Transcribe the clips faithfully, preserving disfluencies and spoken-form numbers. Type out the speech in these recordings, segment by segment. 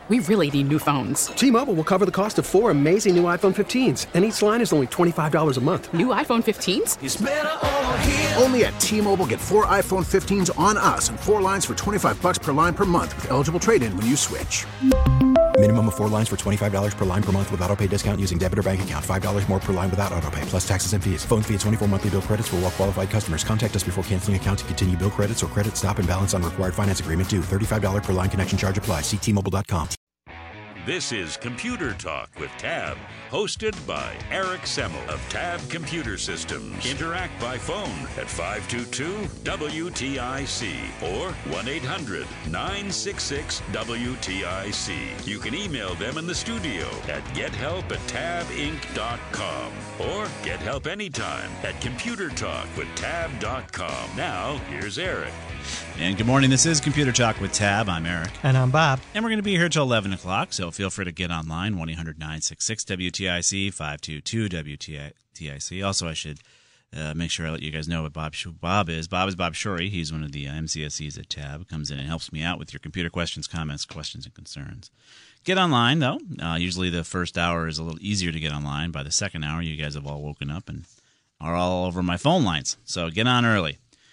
We really need new phones. T-Mobile will cover the cost of four amazing new iPhone fifteens, and each line is only twenty-five dollars a month. New iPhone fifteens? It's better over here. Only at T-Mobile, get four iPhone fifteens on us and four lines for twenty-five dollars per line per month with eligible trade-in when you switch. Minimum of four lines for twenty-five dollars per line per month with autopay discount using debit or bank account. five dollars more per line without autopay, plus taxes and fees. Phone fee at twenty-four monthly bill credits for well-qualified customers. Contact us before canceling account to continue bill credits or credit stop and balance on required finance agreement due. thirty-five dollars per line connection charge applies. See T Mobile dot com. This is Computer Talk with Tab, hosted by Eric Semmel of Tab Computer Systems. Interact by phone at five two two W T I C or one eight hundred nine six six W T I C. You can email them in the studio at gethelp at tab inc dot com or get help anytime at computer talk with tab dot com. Now, here's Eric. And good morning. This is Computer Talk with Tab. I'm Eric. And I'm Bob. And we're going to be here till eleven o'clock, so feel free to get online, one eight hundred nine six six W T I C, five two two W T I C. Also, I should uh, make sure I let you guys know what Bob Bob is. Bob is Bob Shorey. He's one of the uh, M C S Es at Tab. Comes in and helps me out with your computer questions, comments, questions, and concerns. Get online, though. Uh, usually the first hour is a little easier to get online. By the second hour, you guys have all woken up and are all over my phone lines. So get on early.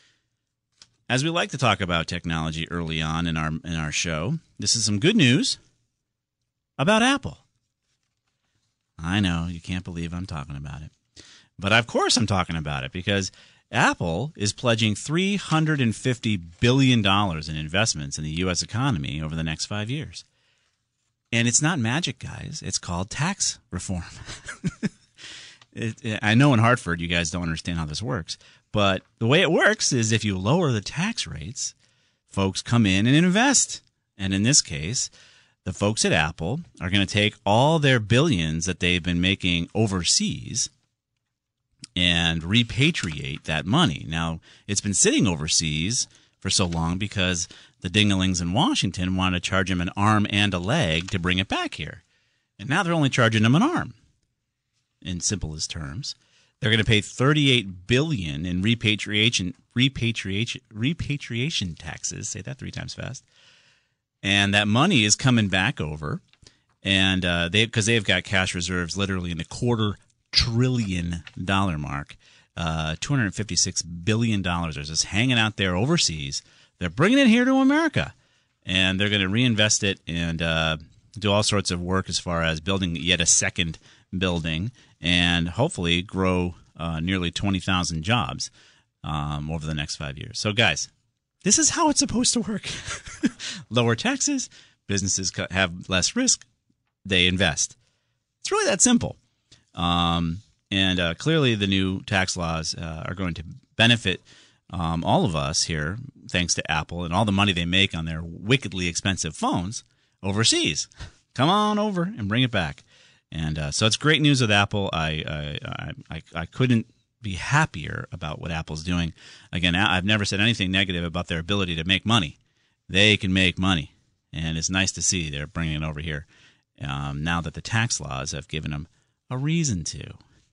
As we like to talk about technology early on in our in our show, this is some good news about Apple. I know, you can't believe I'm talking about it. But of course I'm talking about it because Apple is pledging three hundred fifty billion dollars in investments in the U S economy over the next five years. And it's not magic, guys. It's called tax reform. it, it, I know in Hartford you guys don't understand how this works. But the way it works is if you lower the tax rates, folks come in and invest. And in this case, the folks at Apple are going to take all their billions that they've been making overseas and repatriate that money. Now, it's been sitting overseas for so long because the dingalings in Washington wanted to charge them an arm and a leg to bring it back here. And now they're only charging them an arm, in simplest terms. They're going to pay thirty-eight billion dollars in repatriation repatriation repatriation taxes. Say that three times fast. And that money is coming back over, and uh, they because they've got cash reserves literally in the quarter trillion dollar mark. Uh, two hundred fifty-six billion dollars are just hanging out there overseas. They're bringing it here to America, and they're going to reinvest it and uh, do all sorts of work as far as building yet a second building and hopefully grow uh, nearly twenty thousand jobs um, over the next five years. So, guys, this is how it's supposed to work. Lower taxes, businesses have less risk, they invest. It's really that simple. Um, and uh, clearly the new tax laws uh, are going to benefit um, all of us here, thanks to Apple and all the money they make on their wickedly expensive phones overseas. Come on over and bring it back. And uh, so it's great news with Apple. I, I I I couldn't be happier about what Apple's doing. Again, I've never said anything negative about their ability to make money. They can make money, and it's nice to see they're bringing it over here um, now that the tax laws have given them a reason to.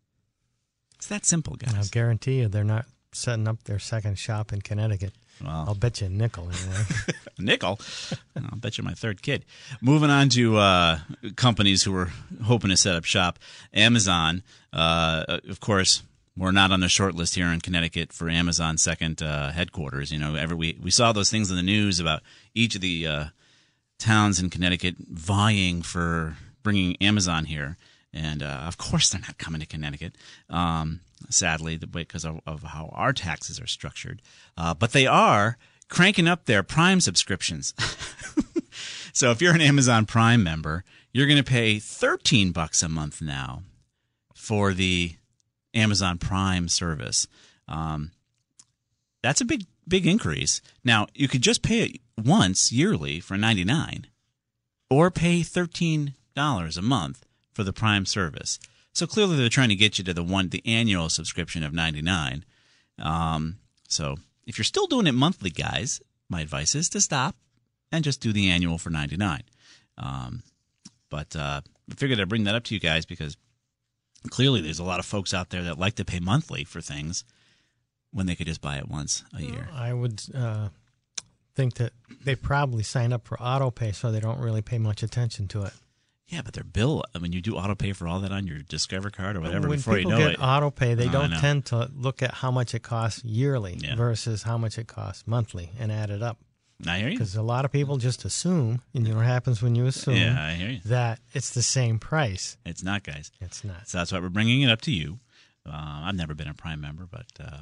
It's that simple, guys. I'll guarantee you they're not setting up their second shop in Connecticut. Well, I'll bet you a nickel anyway. a nickel? I'll bet you my third kid. Moving on to uh, companies who are hoping to set up shop. Amazon, uh, of course, we're not on the short list here in Connecticut for Amazon's second uh, headquarters. You know, every, we, we saw those things in the news about each of the uh, towns in Connecticut vying for bringing Amazon here. And, uh, of course, they're not coming to Connecticut, um, sadly, because of, of how our taxes are structured. Uh, but they are cranking up their Prime subscriptions. So if you're an Amazon Prime member, you're going to pay thirteen bucks a month now for the Amazon Prime service. Um, that's a big, big increase. Now, you could just pay it once yearly for ninety-nine dollars or pay thirteen dollars a month for the Prime service. So clearly they're trying to get you to the one the annual subscription of ninety-nine dollars. Um, so if you're still doing it monthly, guys, my advice is to stop and just do the annual for ninety-nine dollars. Um, but uh, I figured I'd bring that up to you guys because clearly there's a lot of folks out there that like to pay monthly for things when they could just buy it once a year. I would uh, think that they probably signed up for auto pay, so they don't really pay much attention to it. Yeah, but their bill, I mean, you do auto pay for all that on your Discover card or whatever when before you people know get it. auto pay, they Oh, I don't know. tend to look at how much it costs yearly Yeah. versus how much it costs monthly and add it up. I hear you. Because a lot of people just assume, and you know what happens when you assume Yeah, I hear you. that it's the same price. It's not, guys. It's not. So that's why we're bringing it up to you. Uh, I've never been a Prime member, but uh,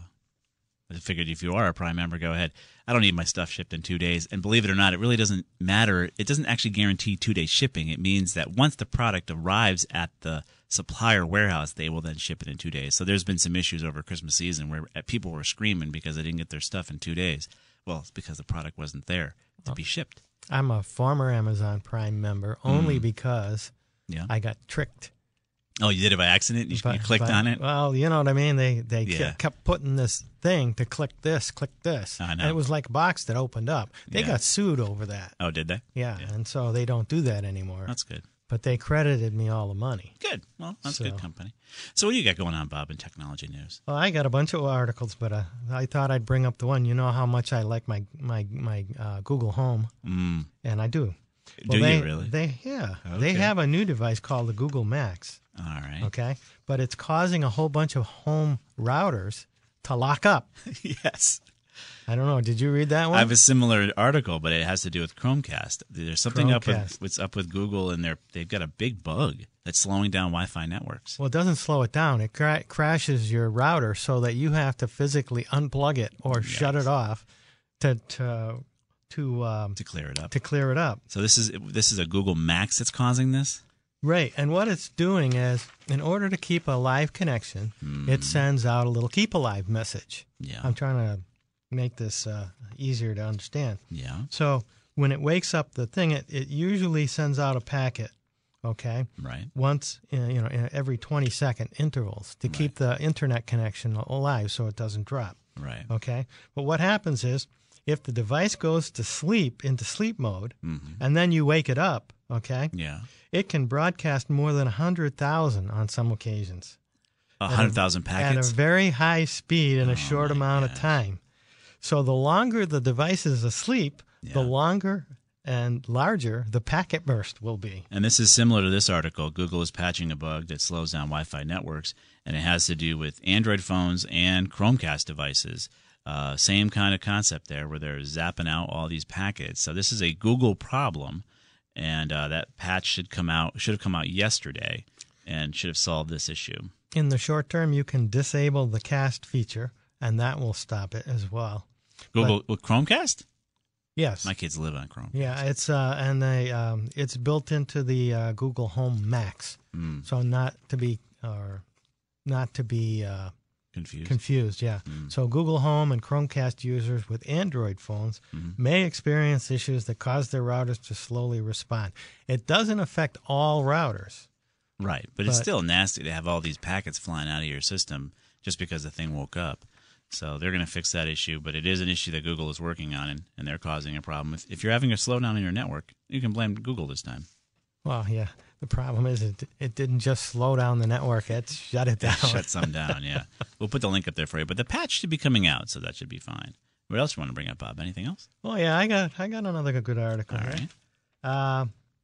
I figured if you are a Prime member, go ahead. I don't need my stuff shipped in two days. And believe it or not, it really doesn't matter. It doesn't actually guarantee two-day shipping. It means that once the product arrives at the supplier warehouse, they will then ship it in two days. So there's been some issues over Christmas season where people were screaming because they didn't get their stuff in two days. Well, it's because the product wasn't there to be shipped. I'm a former Amazon Prime member only because Yeah. I got tricked. Oh, you did it by accident? You, But- you clicked but- on it? Well, you know what I mean? They they ke- Yeah. kept putting this thing to click this, click this. I know. And it was like a box that opened up. They Yeah. got sued over that. Oh, did they? Yeah, and so they don't do that anymore. That's good. But they credited me all the money. Good. Well, that's So- good company. So what do you got going on, Bob, in technology news? Well, I got a bunch of articles, but uh, I thought I'd bring up the one. You know how much I like my my my uh, Google Home, Mm. and I do. Do you they, really? They yeah. They Okay. have a new device called the Google Max. All right. Okay, but it's causing a whole bunch of home routers to lock up. Yes. I don't know. Did you read that one? I have a similar article, but it has to do with Chromecast. There's something up with Chromecast. what's up with Google, and they're they've got a big bug that's slowing down Wi-Fi networks. Well, it doesn't slow it down. It cra- crashes your router so that you have to physically unplug it or shut it off to to to um, To clear it up. to clear it up. So this is this is a Google Max that's causing this. Right. And what it's doing is, in order to keep a live connection, it sends out a little keep alive message. Yeah. I'm trying to make this uh, easier to understand. Yeah. So when it wakes up the thing, it, it usually sends out a packet, okay, Right. once, in, you know, in every twenty second intervals to keep the internet connection alive so it doesn't drop, Right. okay? But what happens is, if the device goes to sleep, into sleep mode, and then you wake it up, okay, Yeah. it can broadcast more than one hundred thousand on some occasions. A hundred thousand At packets. a very high speed in a Oh, short my amount of gosh. time. So the longer the device is asleep, the Yeah. longer and larger the packet burst will be. And this is similar to this article. Google is patching a bug that slows down Wi-Fi networks, and it has to do with Android phones and Chromecast devices. Uh, same kind of concept there, where they're zapping out all these packets. So this is a Google problem, and uh, that patch should come out should have come out yesterday, and should have solved this issue. In the short term, you can disable the cast feature, and that will stop it as well. Google with Chromecast? Yes. My kids live on Chrome. Yeah, it's uh, and they um, it's built into the uh, Google Home Max, Mm. so not to be or not to be uh, Confused. confused. Yeah, so Google Home and Chromecast users with Android phones may experience issues that cause their routers to slowly respond. It doesn't affect all routers. Right, but, it's But- still nasty to have all these packets flying out of your system just because the thing woke up. So they're going to fix that issue, but it is an issue that Google is working on, and, and they're causing a problem. If, if you're having a slowdown in your network, you can blame Google this time. Well, yeah. The problem is it it didn't just slow down the network; it shut it down. Shut some down, yeah. We'll put the link up there for you, but the patch should be coming out, so that should be fine. What else do you want to bring up, Bob? Anything else? Oh yeah, I got I got another good article. All here. right. Uh,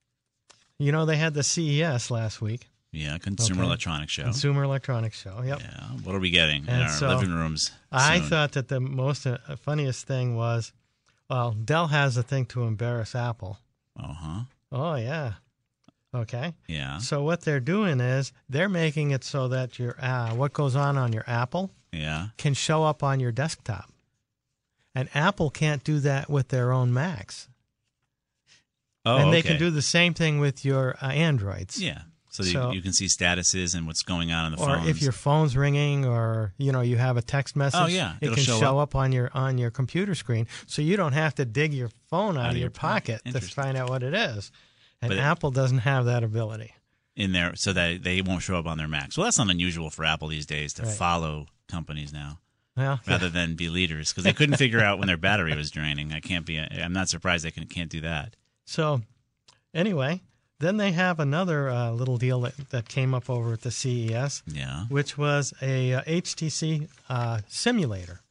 you know they had the C E S last week, Yeah, Consumer Okay. Electronics Show. Consumer Electronics Show. Yep. Yeah, what are we getting in And our so, living rooms I soon? thought that the most uh, funniest thing was, well, Dell has a thing to embarrass Apple. Uh-huh. Oh yeah. Okay. Yeah. So what they're doing is they're making it so that your uh, what goes on on your Apple Yeah. can show up on your desktop. And Apple can't do that with their own Macs. Oh, and they okay. can do the same thing with your uh, Androids. Yeah. So, So- you, you can see statuses and what's going on in the Or phones. if your phone's ringing, or you know you have a text message, Oh, yeah. it It'll can show show, up. on your on your computer screen, so you don't have to dig your phone out, of your pocket, to Interesting. find out what it is. And But it- Apple doesn't have that ability. in there so that they won't show up on their Macs. Well, that's not unusual for Apple these days to Right. follow companies now Well, rather than be leaders, because they couldn't figure out when their battery was draining. I can't be. I'm not surprised they can, can't do that. so anyway, then they have another uh, little deal that, that came up over at the C E S, Yeah. which was a uh, H T C uh, simulator.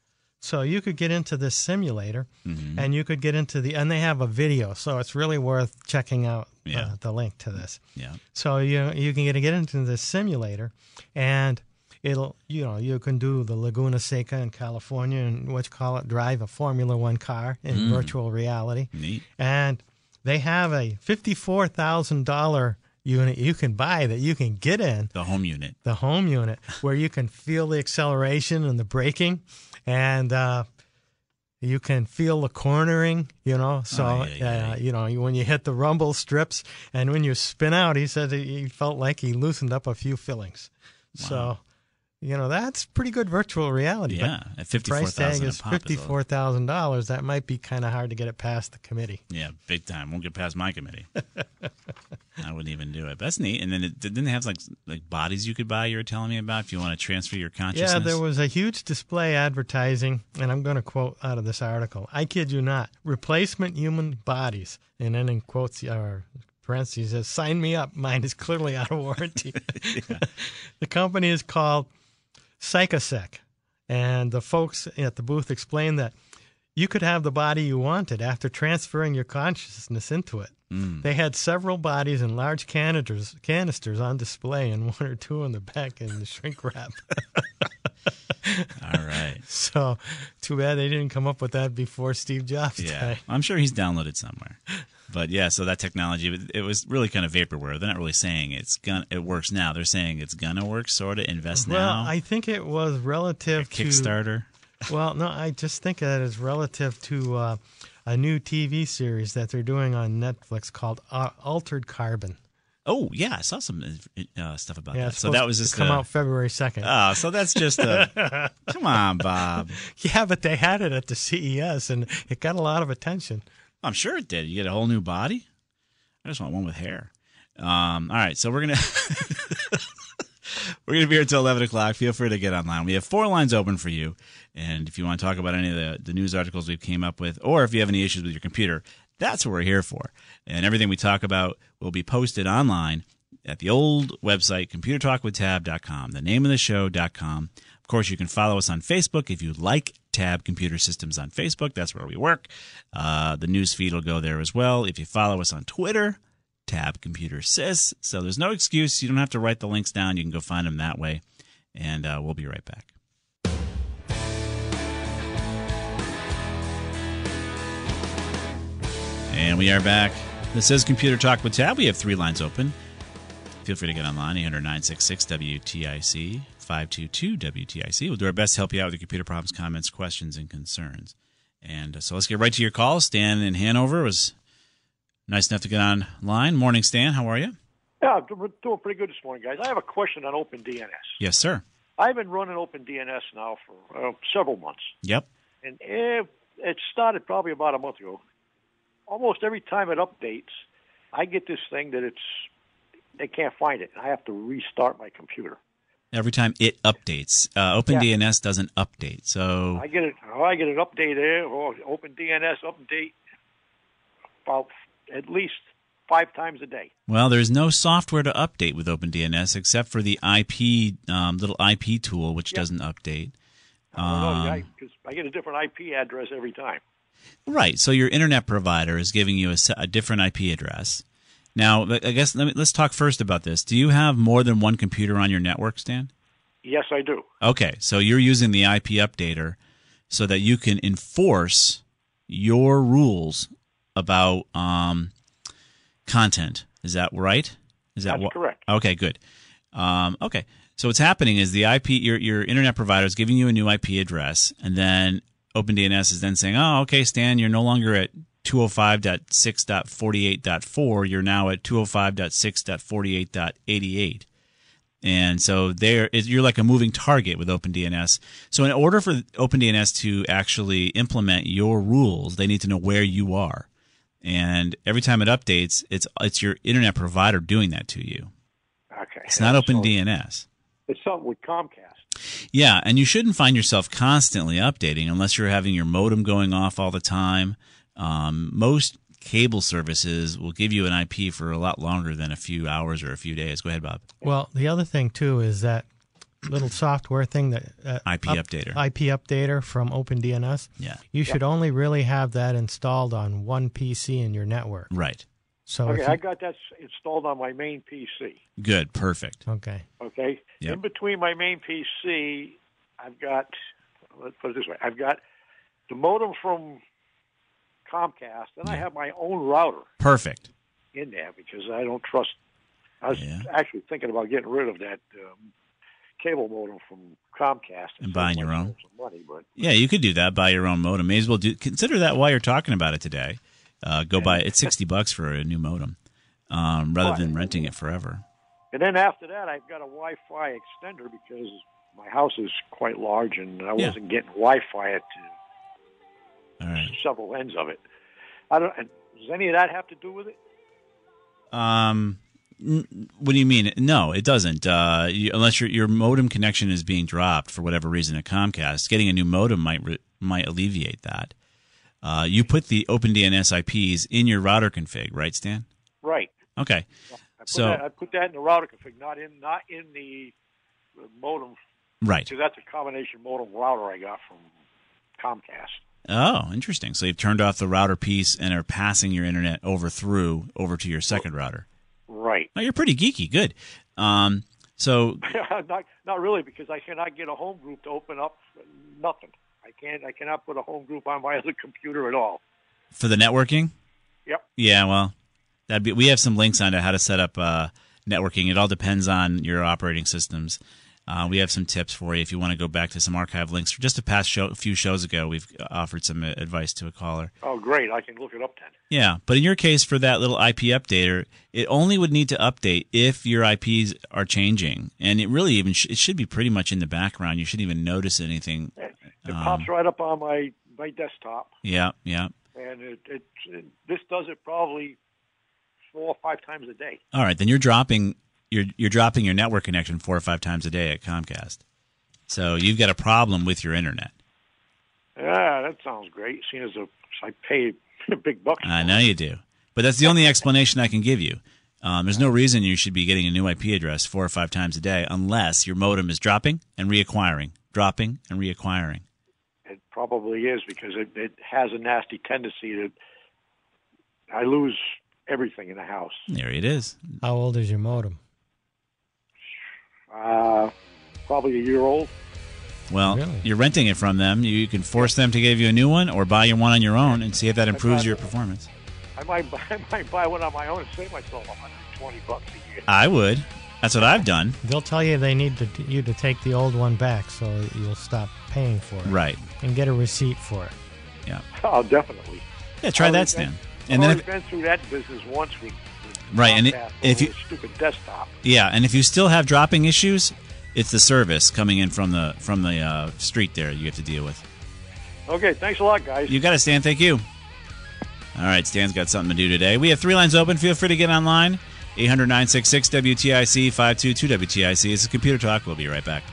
So you could get into this simulator, Mm-hmm. and you could get into the, and they have a video, so it's really worth checking out Yeah. uh, the link to this. Yeah. So you you can get, get into this simulator, and it'll, you know, you can do the Laguna Seca in California and what you call it, drive a Formula One car in Mm. virtual reality. Neat. And they have a fifty-four thousand dollars unit you can buy that you can get in, The home unit. the home unit, where you can feel the acceleration and the braking, and uh, you can feel the cornering, you know. So, Oh, yeah, yeah. Uh, you know, when you hit the rumble strips and when you spin out, he said he felt like he loosened up a few fillings. So, you know, that's pretty good virtual reality. Yeah, but at fifty-four price tag thousand is a pop. is a- fifty-four thousand dollars. That might be kind of hard to get it past the committee. Yeah, big time. Won't get past my committee. I wouldn't even do it. But that's neat. And then it didn't it have like like bodies you could buy. You were telling me about if you want to transfer your consciousness. Yeah, there was a huge display advertising, and I'm going to quote out of this article. I kid you not. Replacement human bodies. And then in quotes or parentheses says, sign me up. Mine is clearly out of warranty. The company is called Psychosec. And the folks at the booth explained that you could have the body you wanted after transferring your consciousness into it. Mm. They had several bodies in large canisters, canisters on display, and one or two in the back in the shrink wrap. All right. So, too bad they didn't come up with that before Steve Jobs Yeah, died. I'm sure he's downloaded somewhere. But yeah, so that technology, it- it was really kind of vaporware. They're not really saying it's gonna, it works now. They're saying it's gonna work, sort of. Invest Well, now. I think it was relative to Kickstarter. Well, no, I just think that it's relative to uh, a new T V series that they're doing on Netflix called uh, Altered Carbon. Oh yeah, I saw some uh, stuff about Yeah, that. it's So supposed that was to just come a, out February second. Oh, so that's just a. Come on, Bob. Yeah, but they had it at the C E S, and it got a lot of attention. I'm sure it did. You get a whole new body. I just want one with hair. Um, all right, so we're gonna we're gonna be here until eleven o'clock. Feel free to get online. We have four lines open for you, and if you want to talk about any of the, the news articles we came up with, or if you have any issues with your computer, that's what we're here for. And everything we talk about will be posted online at the old website, computer talk with tab dot com, the name of the show dot com. Of course, you can follow us on Facebook if you like Tab Computer Systems on Facebook. That's where we work. Uh, the news feed will go there as well. If you follow us on Twitter, Tab Computer Sys. So there's no excuse. You don't have to write the links down. You can go find them that way. And uh, we'll be right back. And we are back. This is Computer Talk with Tab. We have three lines open. Feel free to get online, eight hundred, nine six six, W T I C, five two two, W T I C. We'll do our best to help you out with your computer problems, comments, questions, and concerns. And uh, so let's get right to your call. Stan in Hanover was nice enough to get online. Morning, Stan. How are you? Yeah, we're doing pretty good this morning, guys. I have a question on OpenDNS. Yes, sir. I've been running OpenDNS now for uh, several months, Yep. and it, it started probably about a month ago. Almost every time it updates, I get this thing that it's they can't find it, and I have to restart my computer. Every time it updates. Uh, OpenDNS doesn't update. So I get it. I get an update there, or OpenDNS update about at least five times a day. Well, there's no software to update with OpenDNS except for the I P um, little I P tool, which Yeah. doesn't update. I don't know, Um, I, 'cause I get a different I P address every time. Right. So your internet provider is giving you a, se- a different I P address. Now, I guess let me, let's talk first about this. Do you have more than one computer on your network, Stan? Yes, I do. Okay. So you're using the I P updater so that you can enforce your rules about um, content. Is that right? Is that That's what? correct. Okay, good. Um, okay. So what's happening is the I P, your your internet provider is giving you a new I P address, and then OpenDNS is then saying, "Oh, okay, Stan, you're no longer at two oh five dot six dot forty-eight dot four. You're now at two oh five dot six dot forty-eight dot eighty-eight." And so there, you're like a moving target with OpenDNS. So in order for OpenDNS to actually implement your rules, they need to know where you are. And every time it updates, it's it's your internet provider doing that to you. Okay. It's not So OpenDNS. it's something with Comcast. Yeah, and you shouldn't find yourself constantly updating unless you're having your modem going off all the time. Um, most cable services will give you an I P for a lot longer than a few hours or a few days. Go ahead, Bob. Well, the other thing, too, is that little software thing that uh, I P up, updater. I P updater from OpenDNS. Yeah. You should Yep. only really have that installed on one P C in your network. Right. So Okay, if you, I got that s- installed on my main P C. Good. Perfect. okay. Okay? Yep. In between my main P C, I've got, let's put it this way, I've got the modem from Comcast, and I have my own router Perfect. in there because I don't trust. I was Yeah. actually thinking about getting rid of that um, cable modem from Comcast And buying your own. Some money, but Yeah, you could do that. Buy your own modem. May as well do. Consider that while you're talking about it today. Uh, go buy it's sixty bucks for a new modem, um, rather Right. than renting it forever. and then after that, I've got a Wi-Fi extender because my house is quite large, and I Yeah. wasn't getting Wi-Fi at All right. several ends of it. I don't. and Does any of that have to do with it? Um, n- what do you mean? No, it doesn't. Uh, you, unless your your modem connection is being dropped for whatever reason at Comcast, getting a new modem might re- might alleviate that. Uh, you put the OpenDNS I Ps in your router config, right, Stan? Right. Okay. I put So that, I put that in the router config, not in not in the uh, modem, right. because that's a combination modem router I got from Comcast. Oh, interesting. So you've turned off the router piece and are passing your internet over through over to your second router. Right. Oh, you're pretty geeky. Good. Um, so not not really, because I cannot get a home group to open up nothing. I can't. I cannot put a home group on my other computer at all. for the networking, Yep. yeah, well, that'd be. We have some links on to how to set up uh, networking. It all depends on your operating systems. Uh, we have some tips for you if you want to go back to some archive links. For just a past show, a few shows ago, we've offered some advice to a caller. Oh, great! I can look it up then. Yeah, but in your case, for that little I P updater, it only would need to update if your I Ps are changing, and it really even sh- it should be pretty much in the background. You shouldn't even notice anything. It Um, pops right up on my my desktop, Yeah, yeah. and it, it, it this does it probably four or five times a day. All right, then you're dropping you're you're dropping your network connection four or five times a day at Comcast. So you've got a problem with your internet. Yeah, that sounds great. Seeing as a, I pay big bucks. I for know it. you do, but that's the only explanation I can give you. Um, there's no reason you should be getting a new I P address four or five times a day unless your modem is dropping and reacquiring, dropping and reacquiring. It probably is, because it, it has a nasty tendency to. I lose everything in the house. There it is. How old is your modem? Uh, probably a year old. Well, Really? you're renting it from them. You can force them to give you a new one, or buy your one on your own and see if that improves your performance. I might buy, I might buy one on my own and save myself one hundred twenty bucks a year. I would. That's what I've done. They'll tell you they need to, you to take the old one back so you'll stop paying for it. Right. And get a receipt for it. Yeah. Oh, definitely. Yeah. Try I've that, been- Stan. I've And then, already if, been through that business once with, with Right, and it- Comcast if over you- a stupid desktop. yeah, and if you still have dropping issues, it's the service coming in from the from the uh, street there you have to deal with. Okay, thanks a lot, guys. You got it, Stan. Thank you. All right, Stan's got something to do today. We have three lines open. Feel free to get online. eight hundred nine six six W T I C, five two two W T I C. This is Computer Talk. We'll be right back.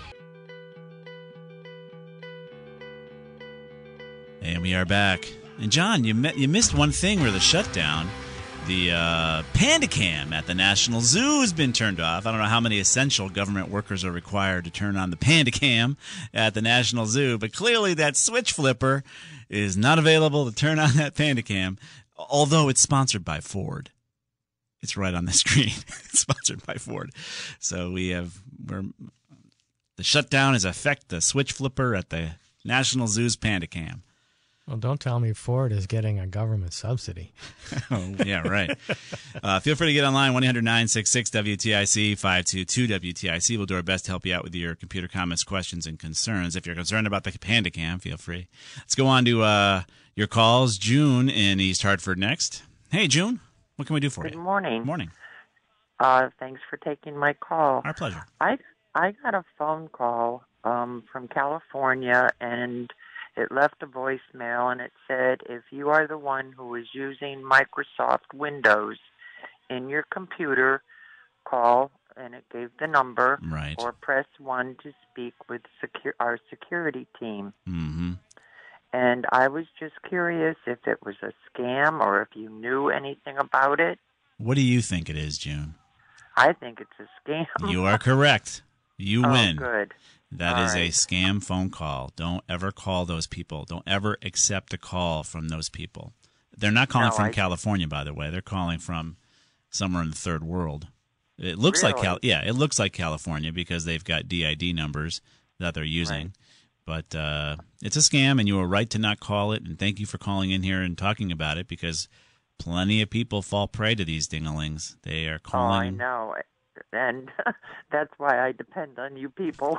And we are back. And John, you met, you missed one thing where the shutdown. The uh, PandaCam at the National Zoo has been turned off. I don't know how many essential government workers are required to turn on the PandaCam at the National Zoo, but clearly that switch flipper is not available to turn on that PandaCam, although it's sponsored by Ford. It's right on the screen. It's sponsored by Ford. So we have we're, the shutdown has affected the switch flipper at the National Zoo's PandaCam. Well, don't tell me Ford is getting a government subsidy. Oh, yeah, right. Uh, feel free to get online, one eight hundred nine six six W T I C, five two two W T I C. We'll do our best to help you out with your computer comments, questions, and concerns. If you're concerned about the PandaCam, feel free. Let's go on to uh, your calls. June in East Hartford next. Hey, June. What can we do for Good you? morning. Morning. Uh, thanks for taking my call. Our pleasure. I I got a phone call um, from California, and it left a voicemail, and it said, if you are the one who is using Microsoft Windows in your computer, call, and it gave the number, Right. or press one to speak with secu- our security team. Mm-hmm. And I was just curious if it was a scam or if you knew anything about it. What do you think it is, June? I think it's a scam. You are correct. You oh, win. Good. That All is right. a scam phone call. Don't ever call those people. Don't ever accept a call from those people. They're not calling No, from I- California, by the way. They're calling from somewhere in the third world. It looks like Really? Cal- yeah, it looks like California because they've got D I D numbers that they're using. Right. But uh, it's a scam, and you are right to not call it. And thank you for calling in here and talking about it because plenty of people fall prey to these dingalings. They are Oh, calling. I know. And that's why I depend on you people.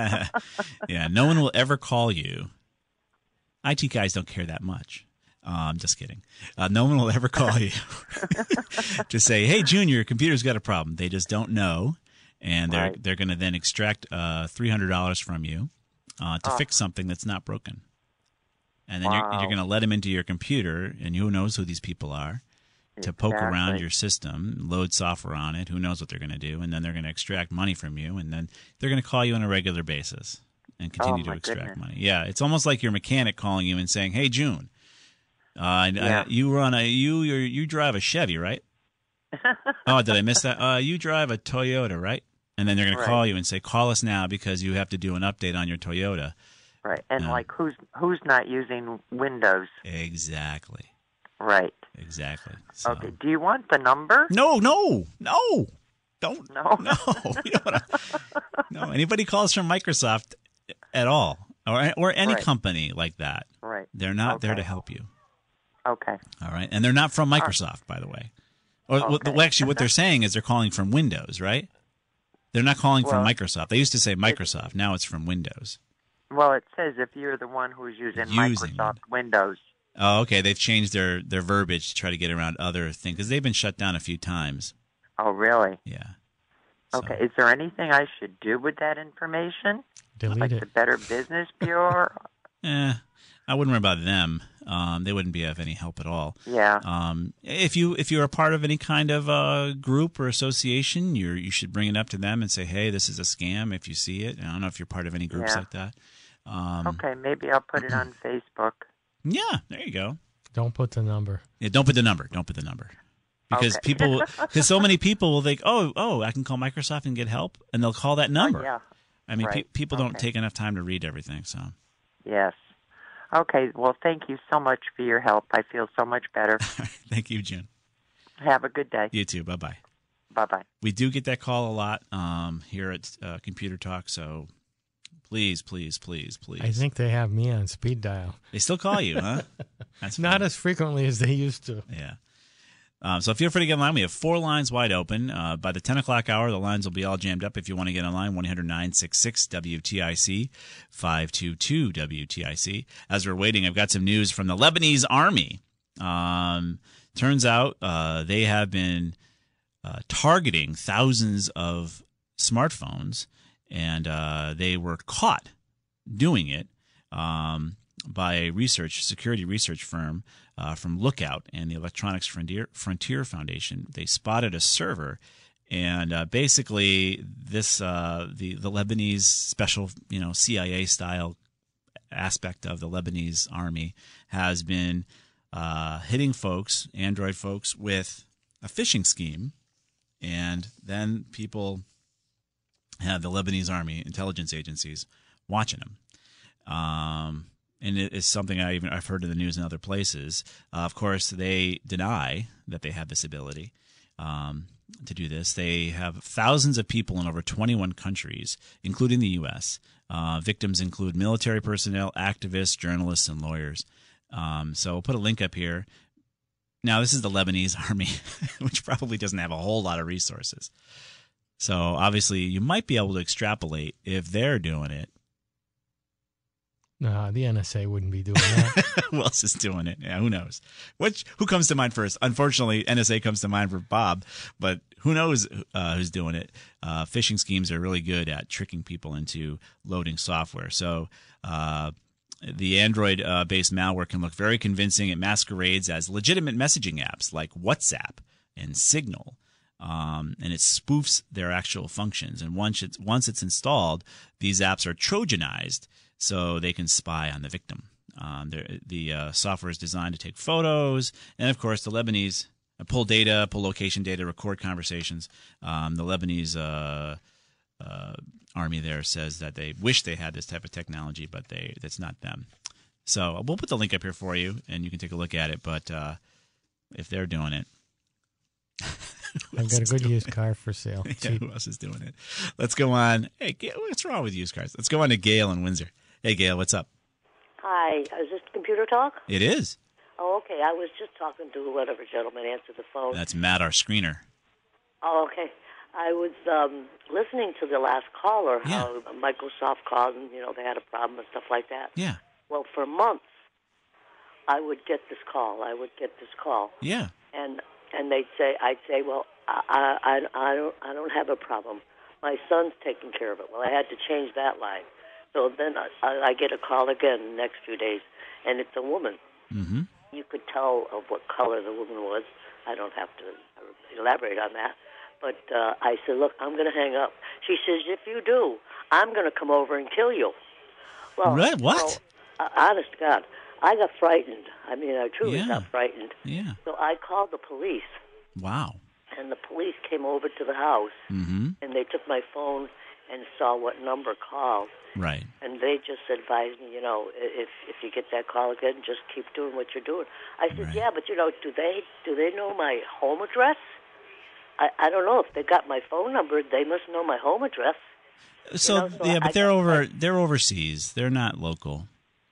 Yeah, no one will ever call you. I T guys don't care that much. Uh, I'm just kidding. Uh, no one will ever call you to say, "Hey, June, your computer's got a problem." They just don't know, and they're Right. they're going to then extract uh, three hundred dollars from you uh, to Oh. fix something that's not broken, and then you're Wow. you're going to let them into your computer, and who knows who these people are, to poke around Exactly. your system, load software on it. Who knows what they're going to do, and then they're going to extract money from you, and then they're going to call you on a regular basis and continue Oh, to my extract goodness. money. Yeah, it's almost like your mechanic calling you and saying, "Hey, June, uh, I- Yeah. I, you run a you you you drive a Chevy, right? Oh, did I miss that? Uh, you drive a Toyota, right?" And then they're going Right. to call you and say, "Call us now because you have to do an update on your Toyota." Right. And Um, like who's who's not using Windows? Exactly, Right. exactly. So, Okay. Do you want the number? No, no, no. Don't. No. No. You don't wanna, no. Anybody calls from Microsoft at all, or or any Right. company like that, Right. they're not there Okay. to help you. Okay. All right, and they're not from Microsoft, by the way. Or well, Okay. well, actually, what they're saying is they're calling from Windows, right? They're not calling from Well, Microsoft. They used to say Microsoft. Now it's from Windows. Well, it says if you're the one who's using, Using Microsoft Windows. Oh, okay. They've changed their, their verbiage to try to get around other things because they've been shut down a few times. Oh, really? Yeah. So- Okay. Is there anything I should do with that information? Delete Like it. the Better Business Bureau? Eh, I wouldn't worry about them. Um, they wouldn't be of any help at all. Yeah. Um, if you if you're a part of any kind of uh, group or association, you you should bring it up to them and say, "Hey, this is a scam." If you see it, I don't know if you're part of any groups Yeah. like that. Um, Okay. Maybe I'll put it on Facebook. Yeah, there you go. Don't put the number. Yeah, don't put the number. Don't put the number. Because Okay. people, because so many people will think, oh, oh, I can call Microsoft and get help, and they'll call that number. Oh, yeah. I mean, pe- Right. people don't Okay. take enough time to read everything. So, Yes. Okay. Well, thank you so much for your help. I feel so much better. thank you, June. Have a good day. You too. Bye bye. Bye bye. We do get that call a lot um, here at uh, Computer Talk. So, please, please, please, please. I think they have me on speed dial. They still call you, huh? That's Not funny. as frequently as they used to. Yeah. Um, so feel free to get online. We have four lines wide open. Uh, by the ten o'clock hour, the lines will be all jammed up. If you want to get online, one eight hundred nine six six W T I C, five two two W T I C. As we're waiting, I've got some news from the Lebanese army. Um, turns out uh, they have been uh, targeting thousands of smartphones, and uh, they were caught doing it um, by a research security research firm uh, from Lookout and the Electronics Frontier, Frontier Foundation. They spotted a server, and uh, basically this uh, the the Lebanese special, you know, C I A style aspect of the Lebanese army has been uh, hitting folks, Android folks, with a phishing scheme, and then people have the Lebanese army intelligence agencies watching them. Um, and it is something I even I've heard in the news in other places. Uh, of course, they deny that they have this ability um, to do this. They have thousands of people in over twenty-one countries, including the U S. Uh, victims include military personnel, activists, journalists, and lawyers. Um, so we'll put a link up here. Now, this is the Lebanese army, which probably doesn't have a whole lot of resources. So obviously, you might be able to extrapolate if they're doing it. No, the N S A wouldn't be doing that. Who else is doing it? Yeah, who knows? Which who comes to mind first? Unfortunately, N S A comes to mind for Bob, but who knows uh, who's doing it? Uh, phishing schemes are really good at tricking people into loading software. So uh, the Android-based malware can look very convincing. It masquerades as legitimate messaging apps like WhatsApp and Signal. Um, and it spoofs their actual functions. And once it's once it's installed, these apps are Trojanized so they can spy on the victim. Um, the uh, software is designed to take photos, and of course, the Lebanese uh, pull data, pull location data, record conversations. Um, the Lebanese uh, uh, army there says that they wish they had this type of technology, but they that's not them. So we'll put the link up here for you, and you can take a look at it. But uh, if they're doing it, I've got a good used car for sale. Yeah, who else is doing it? Let's go on. Hey, Gail, what's wrong with used cars? Let's go on to Gail in Windsor. Hey, Gail, what's up? Hi, is this Computer Talk? It is. Oh, okay. I was just talking to whatever gentleman answered the phone. That's Matt, our screener. Oh, okay. I was um, listening to the last caller, Yeah. how Microsoft called and, you know, they had a problem and stuff like that. Yeah. Well, for months, I would get this call. I would get this call. Yeah. And and they'd say, I'd say, well, I, I, I, don't, I don't have a problem. My son's taking care of it. Well, I had to change that line. So then I, I get a call again the next few days, and it's a woman. Mm-hmm. You could tell of what color the woman was. I don't have to elaborate on that. But uh, I said, look, I'm going to hang up. She says, if you do, I'm going to come over and kill you. Well, Right, what? you know, uh, honest to God, I got frightened. I mean, I truly Yeah. got frightened. Yeah. So I called the police, Wow. and the police came over to the house, Mm-hmm. and they took my phone and saw what number called. Right. And they just advised me, you know, if if you get that call again, just keep doing what you're doing. I said, Right. yeah, but you know, do they do they know my home address? I I don't know if they got my phone number. They must know my home address. So, You know, so yeah, but I they're got- over. They're overseas. They're not local.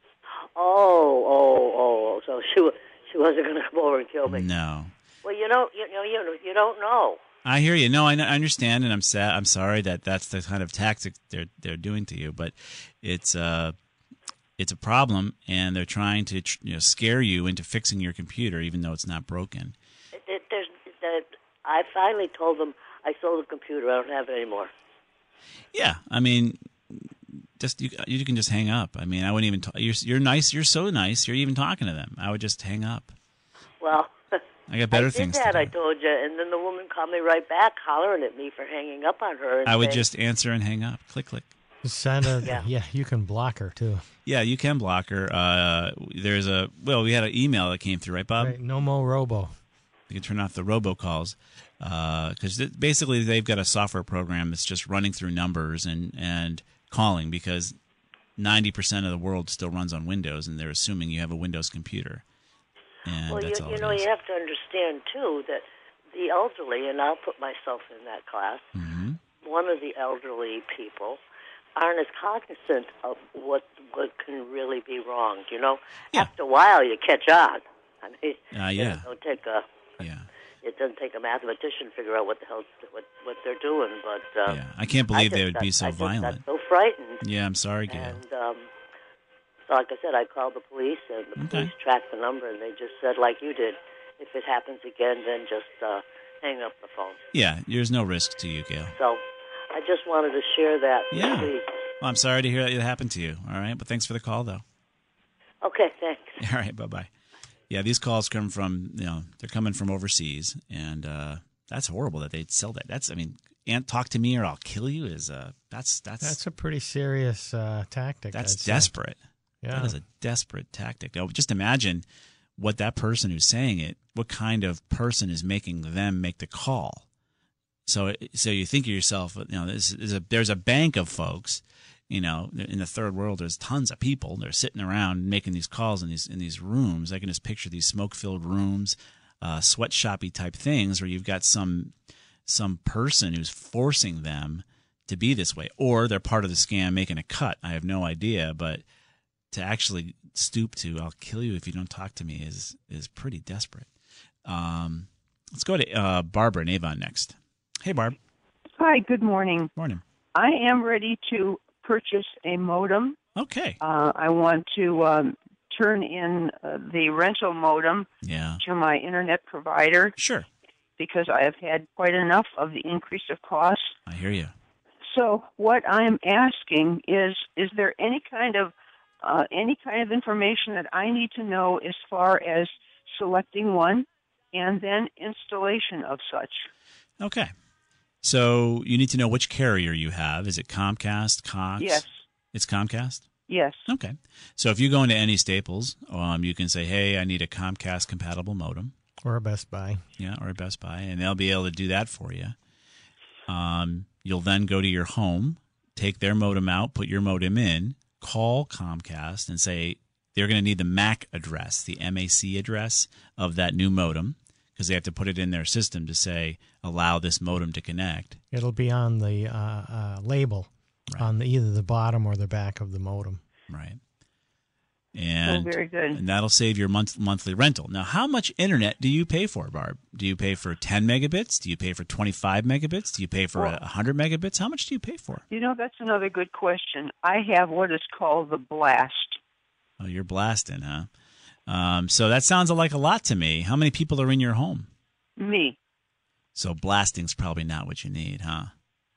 Oh, oh, oh! So she wa- she wasn't going to come over and kill me. No. Well, you know, you know, you you don't know. I hear you. No, I, I understand, and I'm sad. I'm sorry that that's the kind of tactic they're they're doing to you. But it's uh it's a problem, and they're trying to you know scare you into fixing your computer, even though it's not broken. It, it, there's, that I finally told them I sold the computer. I don't have it anymore. Yeah, I mean, just you, you can just hang up. I mean, I wouldn't even. Talk, you're you're nice. You're so nice. You're even talking to them. I would just hang up. Well, I got better I did things that, to do. I told you, and then the woman called me right back, hollering at me for hanging up on her. And I would saying, just answer and hang up. Click, click. Send a, Yeah. yeah. you can block her too. Yeah, you can block her. Uh, there's a well, we had an email that came through, right, Bob? Right, no more robo. You can turn off the robocalls because th- basically they've got a software program that's just running through numbers and, and calling because ninety percent of the world still runs on Windows, and they're assuming you have a Windows computer. And well, you, that's all you it know, is. you have to understand, too, that the elderly, and I'll put myself in that class, Mm-hmm. one of the elderly people aren't as cognizant of what what can really be wrong, you know? Yeah. After a while, you catch on. I mean, Uh, you know, yeah. it don't take a... Yeah. It doesn't take a mathematician to figure out what the hell what what they're doing, but uh, Yeah. I can't believe I they just would got, be so I just violent. got so frightened, Yeah, I'm sorry, Gail. and um, so like I said, I called the police, and the Okay. police tracked the number, and they just said, like you did, if it happens again, then just uh, hang up the phone. Yeah, there's no risk to you, Gail. So I just wanted to share that. Yeah. Please. Well, I'm sorry to hear that it happened to you. All right, but thanks for the call, though. Okay, thanks. All right, bye bye. Yeah, these calls come from you know they're coming from overseas, and uh, that's horrible that they'd sell that. That's I mean, and talk to me or I'll kill you is uh that's that's That's a pretty serious uh, tactic. that's I'd say. desperate. Yeah. That is a desperate tactic. Now, just imagine what that person who's saying it, what kind of person is making them make the call. So, so you think of yourself, you know, there's, there's a there's a bank of folks, you know, in the third world. There's tons of people. They're sitting around making these calls in these in these rooms. I can just picture these smoke-filled rooms, uh, sweatshoppy type things, where you've got some some person who's forcing them to be this way, or they're part of the scam making a cut. I have no idea, but to actually stoop to "I'll kill you if you don't talk to me" is is pretty desperate. Um, let's go to uh, Barbara in Avon next. Hey, Barb. Hi, good morning. Morning. I am ready to purchase a modem. Okay. Uh, I want to um, turn in uh, the rental modem Yeah. to my internet provider. Sure. Because I have had quite enough of the increase of costs. I hear you. So what I am asking is, is there any kind of uh, any kind of information that I need to know as far as selecting one and then installation of such? Okay. So you need to know which carrier you have. Is it Comcast, Cox? Yes. It's Comcast? Yes. Okay. So if you go into any Staples, um, you can say, hey, I need a Comcast-compatible modem. Or a Best Buy. Yeah, or a Best Buy, and they'll be able to do that for you. Um, you'll then go to your home, take their modem out, put your modem in, call Comcast and say they're going to need the M A C address, the M A C address of that new modem, because they have to put it in their system to say, allow this modem to connect. It'll be on the uh, uh, label right. on the, either the bottom or the back of the modem. Right. And, oh, very good. And that'll save your month, monthly rental. Now, how much internet do you pay for, Barb? Do you pay for ten megabits? Do you pay for twenty-five megabits? Do you pay for well, one hundred megabits? How much do you pay for? You know, that's another good question. I have what is called the blast. Oh, you're blasting, huh? Um, so that sounds like a lot to me. How many people are in your home? Me. So blasting's probably not what you need, huh?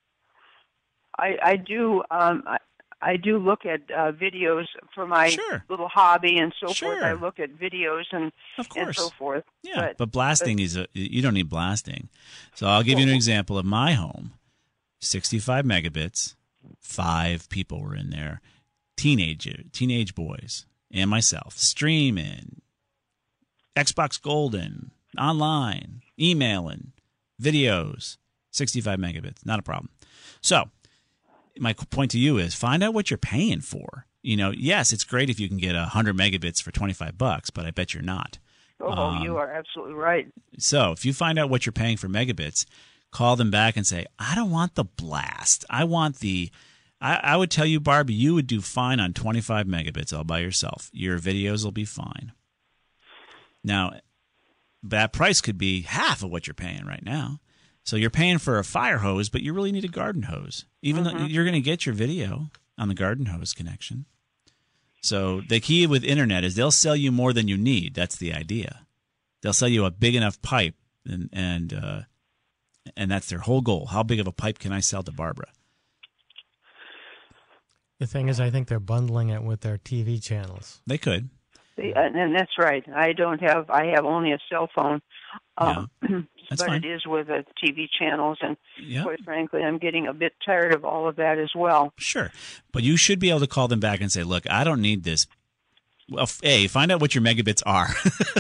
I, I do. Um, I, I do look at uh, videos for my sure. little hobby and so sure. forth. I look at videos and of course. and so forth. Yeah, but, but blasting but, is a, you don't need blasting. So I'll give you an example of my home. sixty-five megabits, five people were in there, teenage teenage boys and myself, streaming, Xbox Golden, online, emailing, videos, sixty-five megabits, not a problem. So my point to you is find out what you're paying for. You know, yes, it's great if you can get one hundred megabits for twenty-five bucks, but I bet you're not. Oh, um, you are absolutely right. So if you find out what you're paying for megabits, call them back and say, I don't want the blast. I want the I, I would tell you, Barb, you would do fine on twenty-five megabits all by yourself. Your videos will be fine. Now, that price could be half of what you're paying right now. So you're paying for a fire hose, but you really need a garden hose, even mm-hmm. though you're going to get your video on the garden hose connection. So the key with internet is they'll sell you more than you need. That's the idea. They'll sell you a big enough pipe, and and uh, and that's their whole goal. How big of a pipe can I sell to Barbara? The thing is, I think they're bundling it with their T V channels. They could. And that's right. I don't have. I have only a cell phone. Um, yeah, that's but fine. It is with the T V channels, and yeah. quite frankly, I'm getting a bit tired of all of that as well. Sure, but you should be able to call them back and say, "Look, I don't need this." Well, a find out what your megabits are,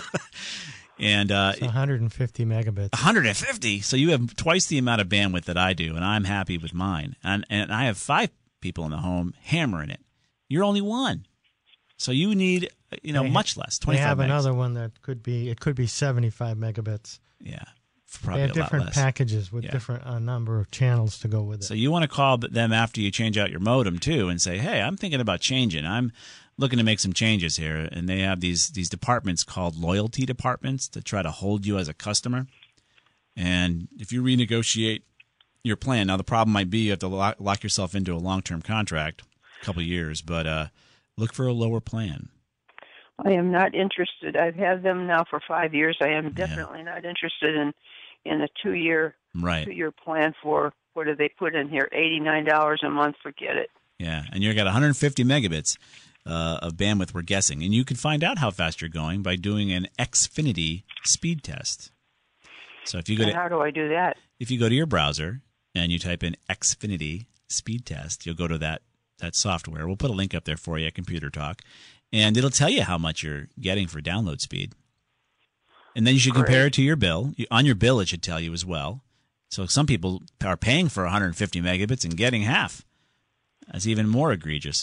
and uh, it's one hundred fifty megabits. one hundred fifty. So you have twice the amount of bandwidth that I do, and I'm happy with mine. And and I have five people in the home hammering it. You're only one, so you need. You know, they, much less. They have megs. another one that could be, it could be seventy-five megabits. Yeah, probably they have a lot different less. packages with yeah. different uh, number of channels to go with it. So you want to call them after you change out your modem too, and say, "Hey, I'm thinking about changing. I'm looking to make some changes here." And they have these these departments called loyalty departments to try to hold you as a customer. And if you renegotiate your plan, now the problem might be you have to lock, lock yourself into a long term contract, a couple of years, but uh, look for a lower plan. I am not interested. I've had them now for five years. I am definitely yeah. not interested in, in a two year right. two year plan for what do they put in here? Eighty nine dollars a month. Forget it. Yeah, and you got one hundred fifty megabits uh, of bandwidth. We're guessing, and you can find out how fast you're going by doing an Xfinity speed test. So if you go and to how do I do that? If you go to your browser and you type in Xfinity speed test, you'll go to that that software. We'll put a link up there for you at Computer Talk. And it'll tell you how much you're getting for download speed. And then you should compare Great. it to your bill. On your bill, it should tell you as well. So some people are paying for one hundred fifty megabits and getting half. That's even more egregious.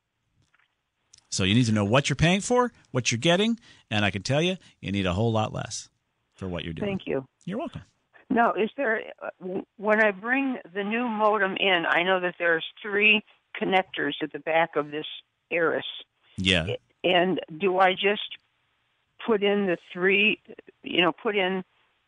So you need to know what you're paying for, what you're getting, and I can tell you, you need a whole lot less for what you're doing. Thank you. You're welcome. Now, is there, when I bring the new modem in, I know that there's three connectors at the back of this Aris. Yeah. And do I just put in the three, you know, put in,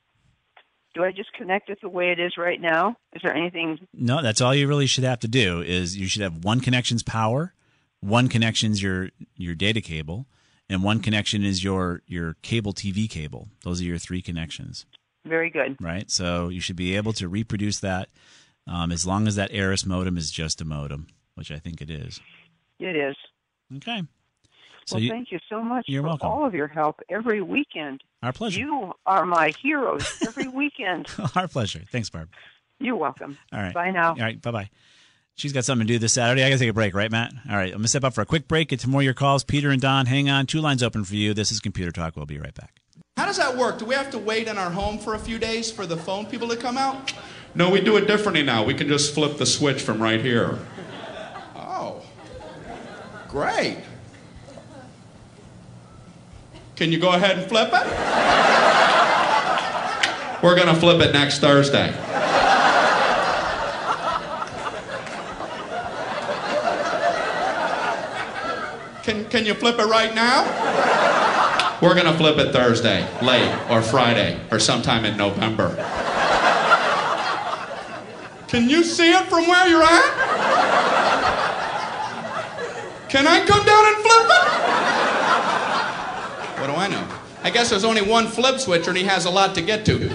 do I just connect it the way it is right now? Is there anything? No, that's all you really should have to do is you should have one connection's power, one connection's your, your data cable, and one connection is your, your cable T V cable. Those are your three connections. Very good. Right? So you should be able to reproduce that um, as long as that Aris modem is just a modem, which I think it is. It is. Okay. So well, you, thank you so much you're for welcome. all of your help every weekend. Our pleasure. You are my heroes every weekend. Our pleasure. Thanks, Barb. You're welcome. All right. Bye now. All right. Bye-bye. She's got something to do this Saturday. I got to take a break, right, Matt? All right. I'm going to step up for a quick break. Get to more of your calls. Peter and Don, hang on. Two lines open for you. This is Computer Talk. We'll be right back. How does that work? Do we have to wait in our home for a few days for the phone people to come out? No, we do it differently now. We can just flip the switch from right here. Oh, great. Can you go ahead and flip it? We're going to flip it next Thursday. Can, can you flip it right now? We're going to flip it Thursday, late, or Friday, or sometime in November. Can you see it from where you're at? Can I come down and flip it? What do I know? I guess there's only one flip switcher and he has a lot to get to.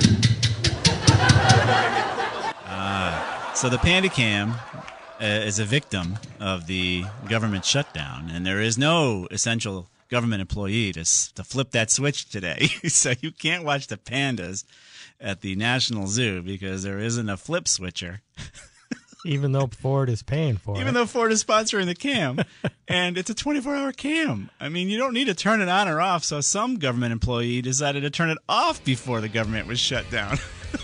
Uh, so the PandaCam uh, is a victim of the government shutdown, and there is no essential government employee to, to flip that switch today. So you can't watch the pandas at the National Zoo because there isn't a flip switcher. Even though Ford is paying for Even it. Even though Ford is sponsoring the cam. And it's a twenty-four hour cam. I mean, you don't need to turn it on or off. So some government employee decided to turn it off before the government was shut down.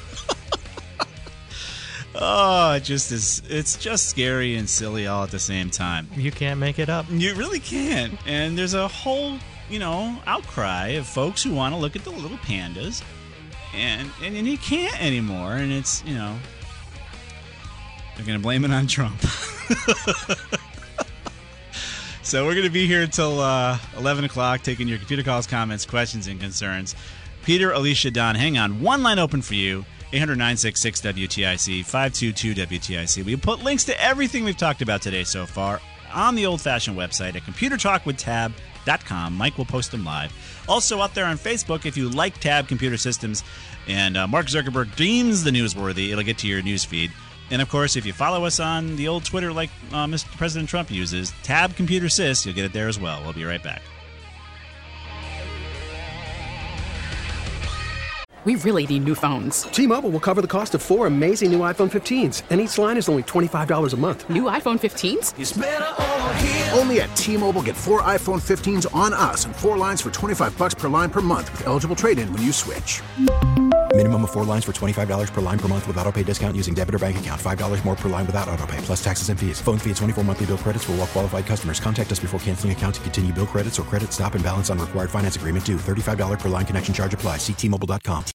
Oh, it just is. It's just scary and silly all at the same time. You can't make it up. You really can't. And there's a whole, you know, outcry of folks who want to look at the little pandas. And, and, and you can't anymore. And it's, you know, they're going to blame it on Trump. So we're going to be here until uh, eleven o'clock, taking your computer calls, comments, questions, and concerns. Peter, Alicia, Don, hang on. One line open for you. eight hundred, nine six six, W T I C, five two two, W T I C. We put links to everything we've talked about today so far on the old-fashioned website at computer talk with tab dot com. Mike will post them live. Also out there on Facebook, if you like Tab Computer Systems and uh, Mark Zuckerberg deems the newsworthy, it'll get to your news feed. And, of course, if you follow us on the old Twitter like uh, Mister President Trump uses, Tab Computer Sys, you'll get it there as well. We'll be right back. We really need new phones. T-Mobile will cover the cost of four amazing new iPhone fifteens, and each line is only twenty-five dollars a month. New iPhone fifteens? It's better over here. Only at T-Mobile, get four iPhone fifteens on us and four lines for twenty-five bucks per line per month with eligible trade-in when you switch. Minimum of four lines for twenty-five dollars per line per month with autopay discount using debit or bank account. five dollars more per line without autopay, plus taxes and fees. Phone fee at twenty-four monthly bill credits for well-qualified customers. Contact us before canceling account to continue bill credits or credit stop and balance on required finance agreement due. thirty-five dollars per line connection charge applies. See T Mobile dot com.